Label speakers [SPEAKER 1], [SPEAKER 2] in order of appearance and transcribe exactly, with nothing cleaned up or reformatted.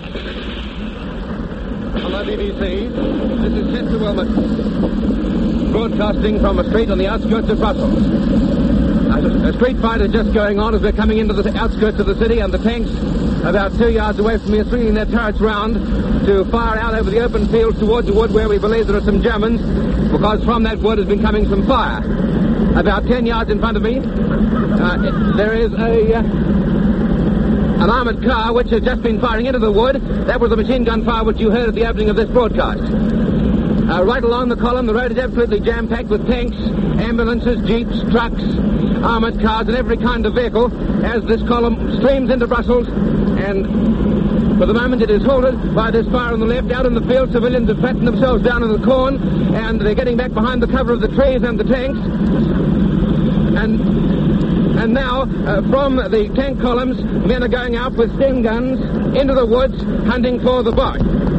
[SPEAKER 1] On the B B C, this is Chester Wilmot, broadcasting from a street on the outskirts of Brussels. A street fight is just going on as we're coming into the outskirts of the city, and the tanks about two yards away from me are swinging their turrets round to fire out over the open fields towards the wood where we believe there are some Germans, because from that wood has been coming some fire. About ten yards in front of me, uh, there is a... Uh, An armoured car which has just been firing into the wood. That was the machine gun fire which you heard at the opening of this broadcast. Uh, right along the column, the road is absolutely jam-packed with tanks, ambulances, jeeps, trucks, armoured cars, and every kind of vehicle as this column streams into Brussels. And for the moment it is halted by this fire on the left. Out in the field, civilians have flattened themselves down in the corn, and they're getting back behind the cover of the trees and the tanks. And... And now, uh, from the tank columns, men are going out with Sten guns into the woods, hunting for the Boche.